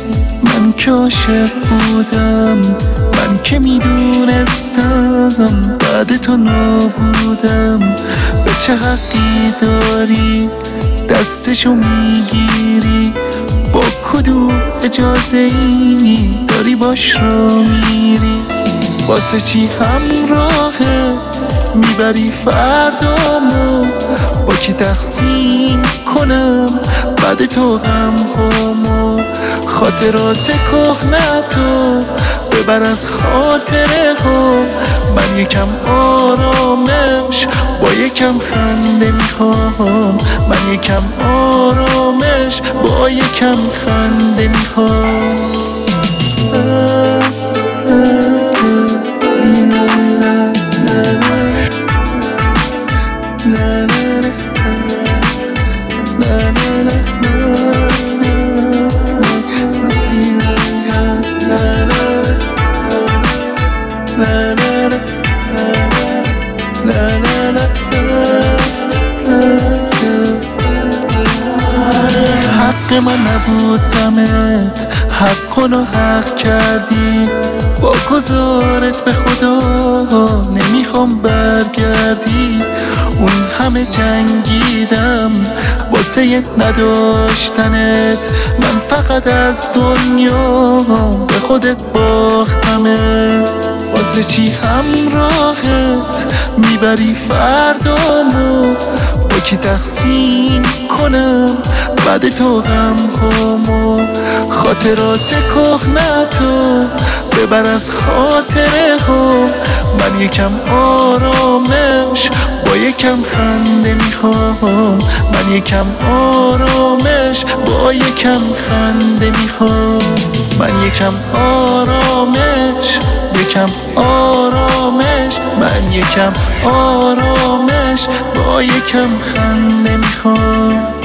من که عاشق بودم، من که میدونستم بعد تو نبودم. به چه حقی داری دستشو میگیری؟ با کدوم اجازه ای داری باش رو میری؟ واسه چی همراهه میبری فردامو؟ با کی تقسیم کنم بعد تو غم همو؟ خاطرات کهنتو ببر از خاطره ها. من یکم آرامش با یکم خنده میخوام. من یکم آرامش با یکم خنده میخوام. حق من نبود غمت، حقونو حق کردی. با گذارت به خدا نمیخوام برگردی. اون همه جنگیدم واسه نداشتنت، من فقط از دنیا به خودت باختمت. واسه چی همراهت میبری فردامو؟ با کی تقسیم کنم بعد تو غم همو؟ خاطرات کهنتو ببر از خاطره ها. من یکم آرامش با یکم خنده میخوام. من یکم آرامش با یکم خنده میخوام. من یکم آرامش، یکم آرامش. من یکم آرامش با یکم خنده میخوام.